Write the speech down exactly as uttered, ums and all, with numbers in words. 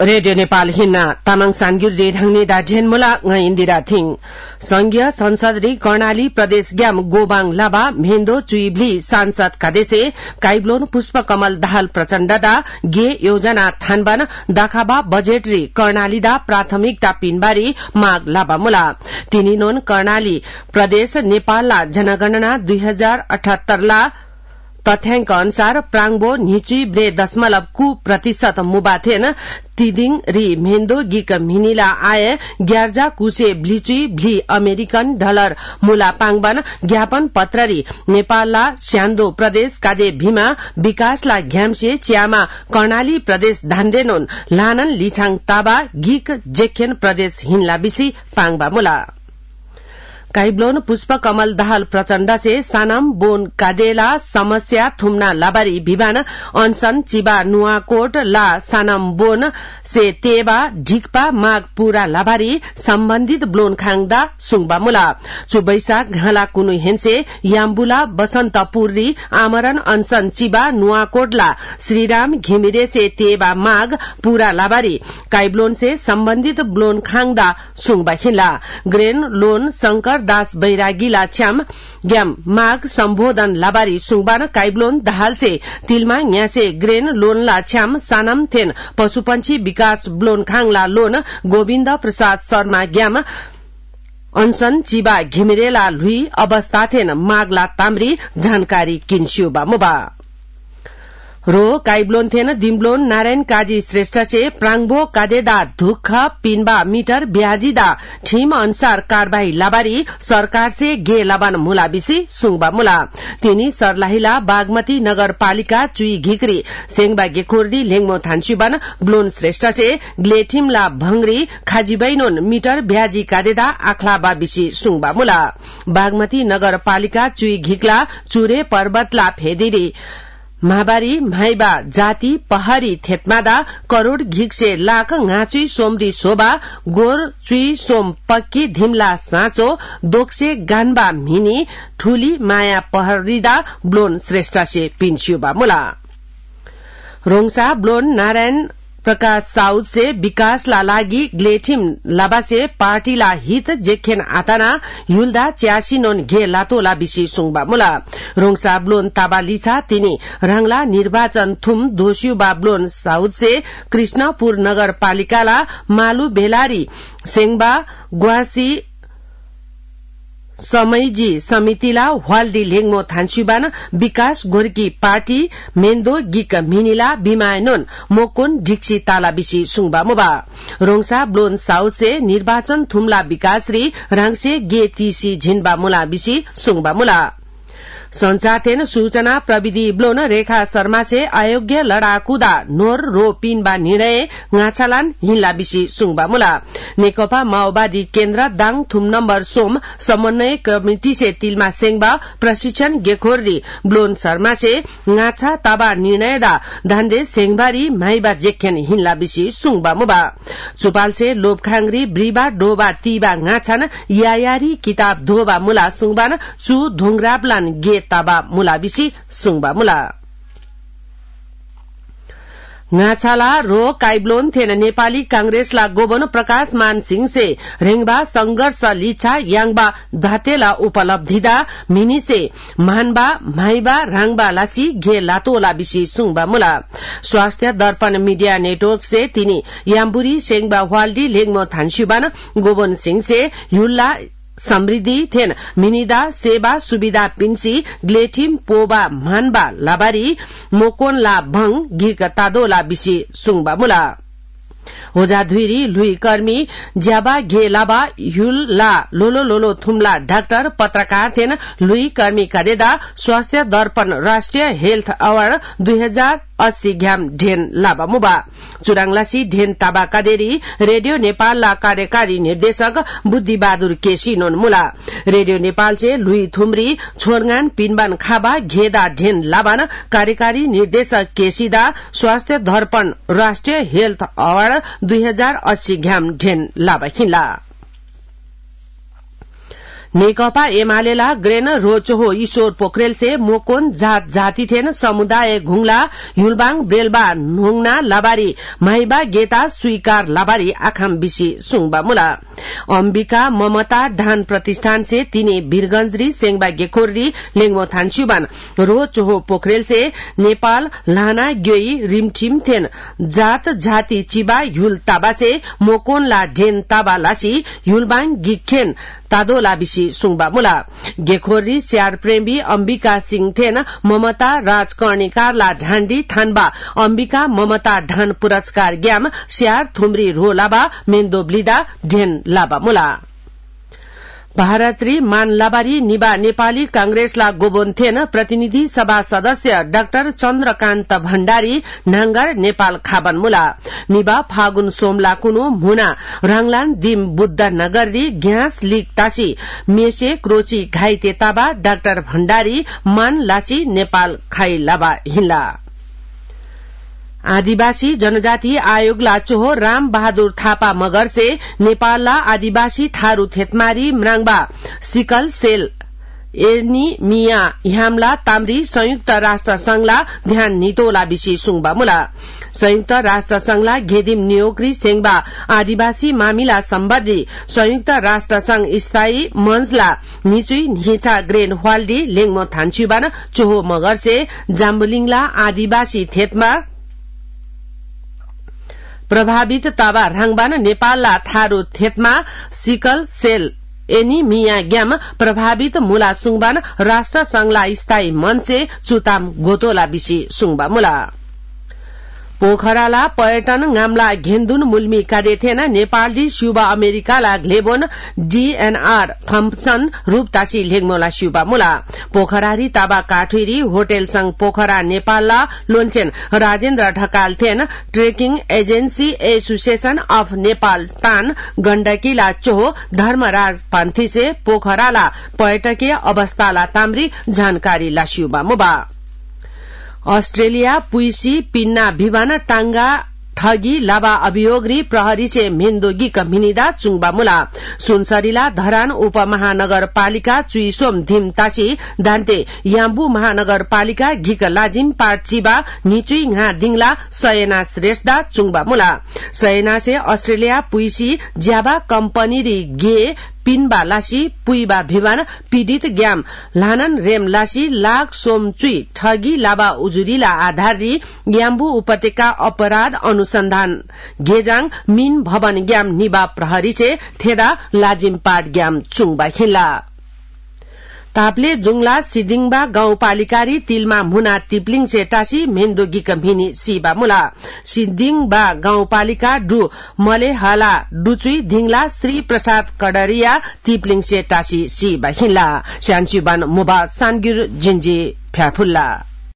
radio Nepal हिन्ना तामाङ सानगिर ढाङ्ने दाढेन मुला ng Indira thing संघीय संसद री कर्णाली प्रदेश ग्याम गोबाङ लाबा भेन्दो चुइभली सांसद कादेसे काइब्लोन पुष्प कमल दाहाल प्रचण्ड दा गे योजना थानबान दाखाबा बजेट री कर्णाली दा प्राथमिकता पिनबारी माग लाबा मुला तिनीनोन कर्णाली प्रदेश नेपालला जनगणना दुई हजार अठहत्तर ला तथ्याङ्क अनुसार प्राङबो निचुई ब्रे दशमलव कु प्रतिशत मुबाथेन तिदिङ री मेन्दो गिक मिनिला आए ग्यार्जा कुसे ब्लिचुई भ्ली अमेरिकन डलर मुला पाङबान ज्ञापन पत्ररी नेपालला स्यान्दो प्रदेश कादे भीमा विकासला घ्याम्से च्यामा कर्णाली प्रदेश धान्देनोन लानन लिछाङ ताबा गिक जेखेन प्रदेश हिन्ला बिसी पाङबा मुला काइब्लोन पुष्प कमल दाहाल प्रचण्ड से सानाम बोन कादेला समस्या थुम्ना लाबारी भिबान अनसन चिबा नुवाकोट ला सानाम बोन से तेबा ढिकपा माग पूरा लाबारी सम्बन्धित ब्लोन खाङदा सुङबा मुला चुबैसा घाला कुनु हेन्से याम्बुला बसन्तपुरी आमरण अनसन चिबा नुवाकोटला श्रीराम घिमिरे से तेबा माग पूरा लाबारी काइब्लोन से सम्बन्धित ब्लोन खाङदा सुङबा हिला ग्रेन लोन शंकर दास बैरागीला छ्याम ग्याम माग सम्बोधन लाबारी सुङबान काइब्लोन दाहाल से तिलमा न्यासे ग्रेन लोनला छ्याम सानम थेन पशुपन्छी विकास ब्लोन खाङला लोन गोविन्द प्रसाद शर्मा ग्याम अनसन चिबा घिमिरेला लुई अवस्था थेन मागला ताम्री जानकारी किन्स्युबा मुबा रो काइब्लोन थेन दिम्ब्लोन नारायण काजी श्रेष्ठ से प्राङबो कादेदा धुख पिनबा मीटर ब्याजीदा ठीम अनुसार कारवाही लाबारी सरकार से गे लाबान मुला बिसी सुङबा मुला तिनी सरलाहिला बागमती नगरपालिका चुई घिक्री सेङबा गेखोर्दी लेङमो थान्सुबान ब्लोन श्रेष्ठ से ग्लेठिमला भंगरी खाजीबैनोन मीटर ब्याजी कादेदा आखलाबा बिसी सुङबा मुला बागमती नगरपालिका चुई घिक्ला चुरे पर्वतला फेदिरी महाबारी माइबा जाति पहाड़ी थेतमादा करोड़ घिक्से लाख ngaचुई सोमरी शोभा गोर चुई सोम पक्की धिमला साँचो दोक्से गानबा मिनी ठूली माया पहरीदा ब्लोन श्रेष्ठ से पिन्स्युबा मुला रोङसा ब्लोन नारायण प्रकाश साउद से विकास ला लागि ग्लेठिम लाबासे पार्टी ला हित जेखेन आताना युल्दा च्यासी नोन घे लातोला बिसी सुङबा मुला रोङसा ब्लोन ताबा लिछा तिनी राङला निर्वाचन थुम दोस्युबा ब्लोन साउद से कृष्णपुर नगरपालिकाला मालु बेलारी सेङबा ग्वासी समयजी समितिला हवाल्डी लेङमो थान्सुबान विकास गोर्की पार्टी मेन्दो गिक मिनिला बिमायनोन मोकोन ढिक्सी ताला बिसी सुङबा मुबा रोङसा ब्लोन साउथ से निर्वाचन थुम्ला विकासरी राङसे गे तीसी झिनबा मुला बिसी सुङबा मुला संचार थेन सूचना प्रविधि ब्लोन रेखा शर्मा से अयोग्य लड़ाकुदा नोर रो पिनबा निर्णय गाछालान हिन्ला बिसी सुङबा मुला नेकपा माओवादी केन्द्र दाङ थुम नम्बर सोम समन्वय कमिटी से तिलमा सेङबा प्रशिक्षण गेखोर्दी ब्लोन शर्मा से गाछा ताबा निर्णय दा धान्दे सेङबारी माइबा जेखेन हिन्ला बिसी सुङबा मुबा चुपाल से लोपखाङरी ब्रिबा डोबा तीबा गाछान यायारी किताब धोबा मुला सुङबान चु धुङराबलान गे ताबा मुला बिसी सुङबा मुला ngaçhala रो काइब्लोन थेन नेपाली कांग्रेसला गोबन प्रकाश मान सिंह से रेङबा संघर्ष लिछा याङबा धातेला उपलब्धिदा मिनी से मानबा माइबा राङबा लासी घे लातोला बिसी सुङबा मुला स्वास्थ्य दर्पण मीडिया नेटवर्क से तिनी याम्बुरी सेङबा हवाल्डी लेङमो थान्सुबान गोबन सिंह से युल्ला समृद्धि थेन मिनिदा सेवा सुविधा पिन्सी ग्लेठिम पोबा मानबा लाबारी मोकोन ला भंग घिक तादोला बिसी सुङबा मुला होजा धुइरी लुई कर्मी ज्याबा घे लाबा युल ला लोलो लोलो थुम्ला डाक्टर पत्रकार थेन लुई कर्मी करेदा स्वास्थ्य दर्पण राष्ट्रिय हेल्थ अवार्ड दुई हजार अस्सी घ्याम ढेन लाबा मुबा चुराङलासी ढेन ताबा कादेरी रेडियो नेपाल ला कार्यकारी निर्देशक बुद्धि बहादुर केसी नोन मुला रेडियो नेपाल से लुई थुमरी छोरगान पिनबान खाबा घेदा ढेन लाबान कार्यकारी निर्देशक केसीदा स्वास्थ्य दर्पण राष्ट्रिय हेल्थ अवार्ड दुई हजार अस्सी घ्याम ढेन लाबा हिला नेकपा एमालेला ग्रेन रोचो ईश्वर पोखरेल से मोकोन जात जाति थेन समुदाय घुंगला युलबाङ ब्रेलबा नोङना लाबारी माइबा गेता स्वीकार लाबारी आखाम बिसी सुङबा मुला अम्बिका ममता धान प्रतिष्ठान से तिने वीरगंजरी सेंगबा गेखोरी लेङमो थान्चुबान रोचो पोखरेल से नेपाल लाना ग्योई रिमठिम थेन जात जाति चिबा युल ताबा से मोकोनला ढेन ताबा लासी युलबाङ गिखेन तादोला बिसी सुङबा मुला गेखोरी स्यार प्रेमी अम्बिका सिंह थेन ममता राजकर्णिकारला ढाण्डी थानबा अम्बिका ममता ढान पुरस्कार ग्याम स्यार थुम्री रो लाबा मेन्दो ब्लिदा ढेन लाबा मुला भारतरी मान लाबारी निबा नेपाली कांग्रेसला गोबोन थेन प्रतिनिधि सभा सदस्य डाक्टर चन्द्रकान्त भण्डारी नांगर नेपाल खाबन मुला निबा फागुन सोमला कुनु मुना राङलान दिम बुद्ध नगरी ग्यास लीक तासी मेसे क्रोची घाइते ताबा डाक्टर भण्डारी मान लासी नेपाल खाई लाबा हिला आदिवासी जनजाति आयोग लाचोहो राम बहादुर थापा मगर से नेपालला आदिवासी थारू थेतमारी म्राङबा सिकल सेल एर्नी मिया ह्यामला ताम्री संयुक्त राष्ट्र संघला ध्यान नितोला बिसी सुङबा मुला संयुक्त राष्ट्र संघला घेदिम नियोक्री सेंगबा आदिवासी मामिला सम्बन्धी संयुक्त राष्ट्र संघ स्थायी मंचला निचुई हिचा ग्रेन हवाल्डी लेङमो थान्चुबान चोहो मगर से जाम्बुलिङला आदिवासी थेतमा प्रभावित ताबा राङबान नेपालला थारू थेतमा सिकल सेल एनिमिया ग्याम प्रभावित मुला सुङबान राष्ट्र संघला स्थायी मन से चुताम गोतोला बिसी सुङबा मुला पोखराला पर्यटन गामला घेन्दुन मुल्मी कार्य थेन नेपाली शुबा अमेरिकाला ग्लेबोन डीएनआर थम्पसन रूपतासी लेगमोला शुबा मुला पोखरारी ताबा काठुरी होटेल संघ पोखरा नेपालला लोन्चेन राजेन्द्र ढकाल थेन trekking agency association of Nepal टान गण्डकीला चोहो धर्मराज पन्थी से पोखराला पर्यटकीय अवस्थाला ताम्री जानकारी लास्युबा मुबा अस्ट्रेलिया पुइसी पिन्ना भिवान टांगा ठगी लाबा अभियोगरी प्रहरी से मेन्दोगी कमिनिदा चुङबा मुला सुनसरीला धरान उपमहानगरपालिका चुइसोम धिम तासी दान्ते याम्बु महानगरपालिका घिक लाजिम पाटचिबा निचुई घा दिङला सयना श्रेष्ठदा चुङबा मुला सयना से अस्ट्रेलिया पुइसी ज्याबा कम्पनी री गे पिनबा लासी पुइबा भिवान पीड़ित ग्याम लानन रेम लासी लाग सोमचुई ठगी लाबा उजुरीला आधारी याम्बु उपत्यका अपराध अनुसंधान गेजाङ मिन भवन ग्याम निबा प्रहरी से थेदा लाजिमपाट ग्याम चुङबा खिल्ला तापले जुङला सिदिङबा गाउँपालिकारी तिलमा मुना तिप्लिङ से टासी मेन्दोगी कम्हिनी सीबा मुला सिदिङबा गाउँपालिका डु मलेहाला डुचुई धिङला श्री प्रसाद कडरिया तिप्लिङ से टासी सीबा हिला स्यान्चुबान मुबा सानगिर जिन्जी फ्याफुल्ला